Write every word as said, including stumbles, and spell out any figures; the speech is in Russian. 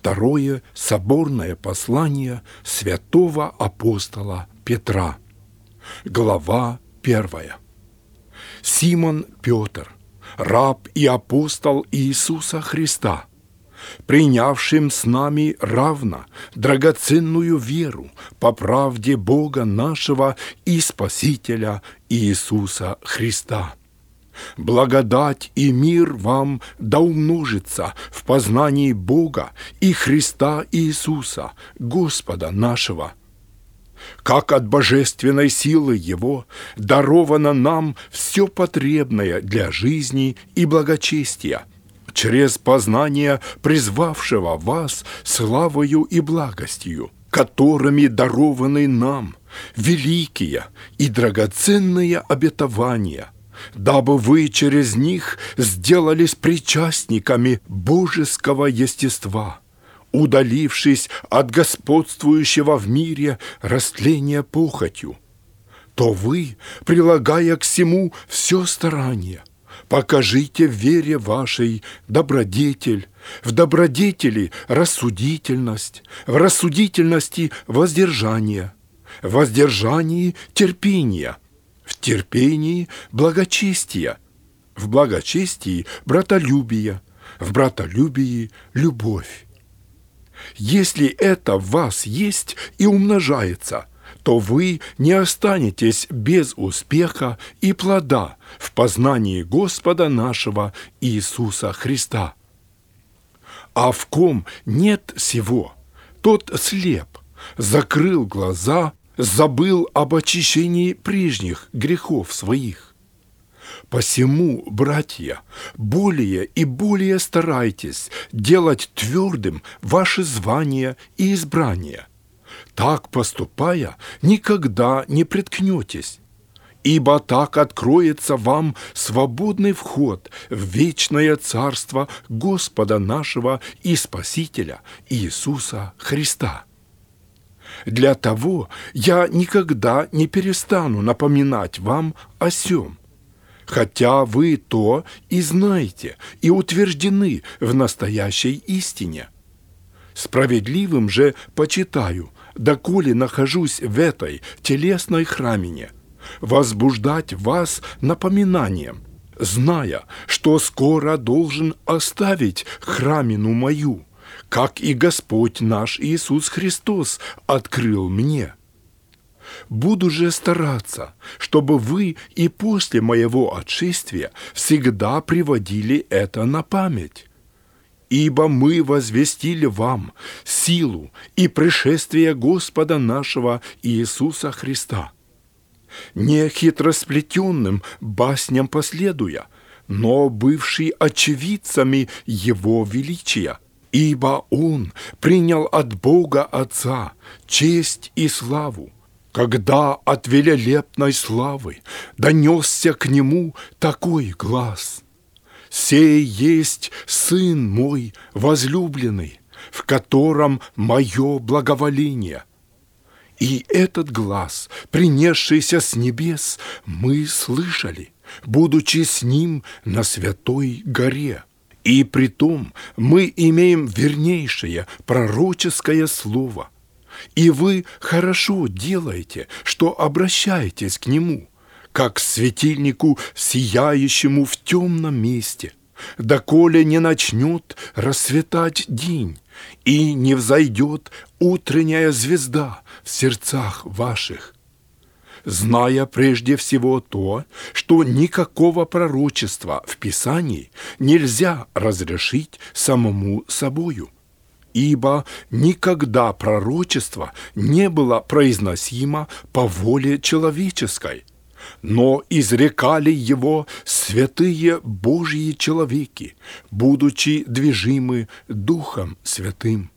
Второе соборное послание святого апостола Петра. Глава первая. Симон Петр, раб и апостол Иисуса Христа, принявшим с нами равно драгоценную веру по правде Бога нашего и Спасителя Иисуса Христа. Благодать и мир вам да умножится в познании Бога и Христа Иисуса, Господа нашего. Как от божественной силы Его даровано нам все потребное для жизни и благочестия, через познание призвавшего вас славою и благостью, которыми дарованы нам великие и драгоценные обетования, дабы вы через них сделались причастниками божеского естества, удалившись от господствующего в мире растления похотью, то вы, прилагая к всему все старание, покажите в вере вашей добродетель, в добродетели рассудительность, в рассудительности воздержание, в воздержании терпение, в терпении благочестие, в благочестии братолюбие, в братолюбии любовь. Если это в вас есть и умножается, то вы не останетесь без успеха и плода в познании Господа нашего Иисуса Христа. А в ком нет сего, тот слеп, закрыл глаза, забыл об очищении прежних грехов своих. Посему, братья, более и более старайтесь делать твердым ваше звание и избрание. Так поступая, никогда не приткнетесь, ибо так откроется вам свободный вход в вечное царство Господа нашего и Спасителя Иисуса Христа. Для того я никогда не перестану напоминать вам о сем, хотя вы то и знаете, и утверждены в настоящей истине. Справедливым же почитаю, доколе нахожусь в этой телесной храмине, возбуждать вас напоминанием, зная, что скоро должен оставить храмину мою, как и Господь наш Иисус Христос открыл мне. Буду же стараться, чтобы вы и после моего отшествия всегда приводили это на память. Ибо мы возвестили вам силу и пришествие Господа нашего Иисуса Христа, не хитросплетенным басням последуя, но бывший очевидцами Его величия, ибо Он принял от Бога Отца честь и славу, когда от велелепной славы донесся к Нему такой глас: «Сей есть Сын мой возлюбленный, в котором мое благоволение». И этот глас, принесшийся с небес, мы слышали, будучи с Ним на Святой горе. И притом мы имеем вернейшее пророческое слово. И вы хорошо делаете, что обращаетесь к Нему, как к светильнику, сияющему в темном месте, доколе не начнет расцветать день и не взойдет утренняя звезда в сердцах ваших, зная прежде всего то, что никакого пророчества в Писании нельзя разрешить самому собою, ибо никогда пророчество не было произносимо по воле человеческой, но изрекали его святые Божьи человеки, будучи движимы Духом Святым.